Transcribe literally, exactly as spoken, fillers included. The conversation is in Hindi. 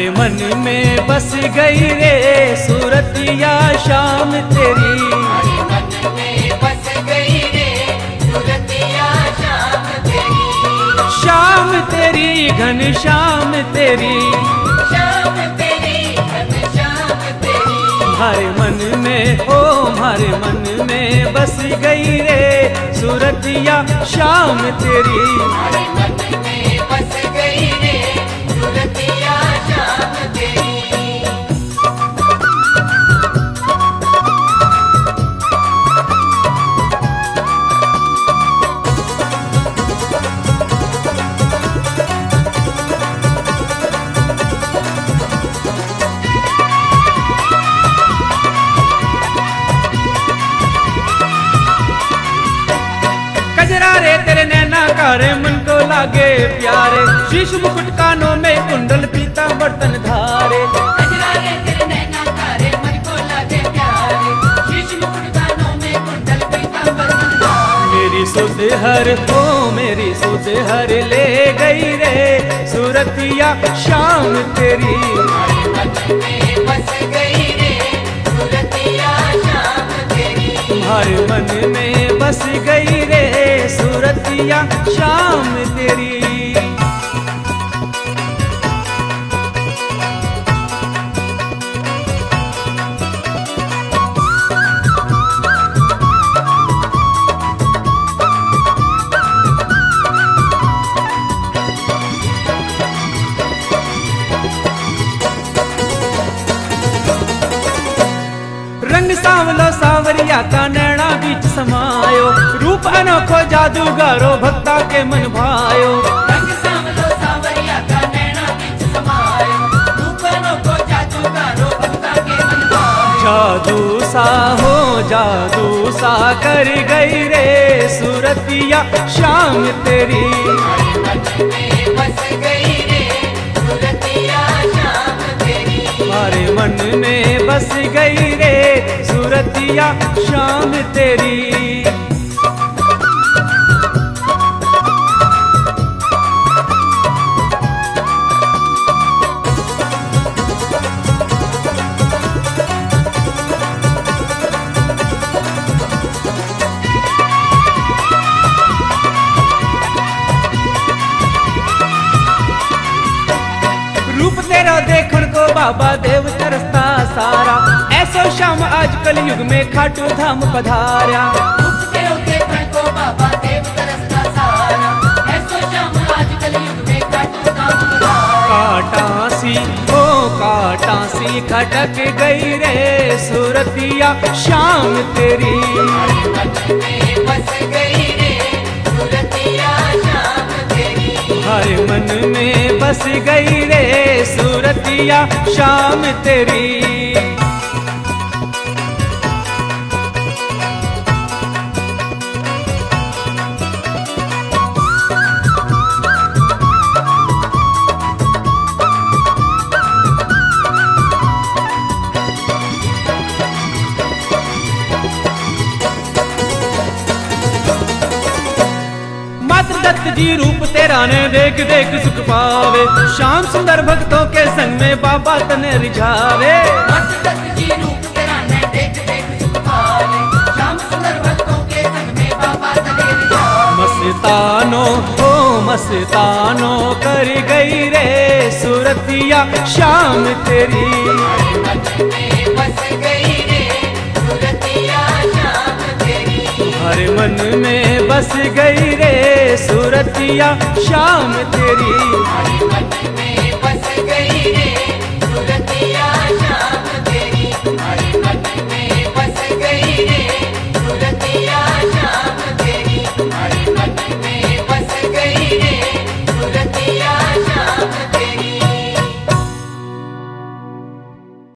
हमारे मन में बस गई रे सूरतिया शाम तेरी। हमारे मन में बस गई रे सूरतिया शाम तेरी। शाम तेरी घन शाम तेरी, शाम तेरी घन शाम तेरी। हमारे मन में ओ हमारे मन में बस गई रे सूरतिया शाम तेरी। हमारे मन में बस गई रे सूरतिया शाम तेरी। कजरा रे तेरे नैना कारे मन को लागे प्यारे, शीश मुकुट कानों में कुंडल पीता बर्तन धारे। कजरा रे तेरे नैना कारे मन को लागे प्यारे, शीश मुकुट कानों में कुंडल पीता बर्तन धारे। मेरी सुध हर हो मेरी सुध हर ले गई रे सूरतिया शाम तेरी। हमारे मन में बस गई रे सूरतिया शाम तेरी। तुम्हारे मन में बस गई रे सूरतिया शाम तेरी। रंग सांवलो सावरिया का नैना बीच समायो, रूप अनोखो जादूगारो भक्ता के मन भायो। रंग सांवलो सावरिया का नैना बीच समायो, रूप अनोखो जादूगारो भक्ता के मन भायो। जादू सा हो जादू सा कर गई रे सूरतिया शाम तेरी। हमारे मन में बस गई रे सूरतिया शाम तेरी। हमारे मन में बस गई रे सूरतिया शाम तेरी। रूप तेरा देखण को बाबा देव तरसता सारा, ऐसो श्याम आज कल युग में खाटू धाम पधारा। रूप तेरो देखण को बाबा देव तरसता सारा, ऐसो श्याम आज कल युग में खाटू धाम पधारा। काटासी ओ काटासी खटक गई रे सूरतिया शाम तेरी। हमारे मन में बस गई रे सूरतिया शाम तेरी। हमारे मन में बस गई रे सूरतिया शाम तेरी। दत्त जी रूप तेरा ने देख देख सुख पावे, श्याम सुंदर भक्तों के संग में बाबा तने रिझावे। दत्त जी रूप तेरा ने देख देख सुख पावे, श्याम सुंदर भक्तों के संग में बाबा तने रिझावे। मस्तानो हो मस्तानो कर गई रे सूरतिया शाम तेरी। हमारे मन में बस गई रे सूरतिया शाम तेरी। हमारे मन में बस गई रे सूरतिया शाम तेरी। हमारे मन में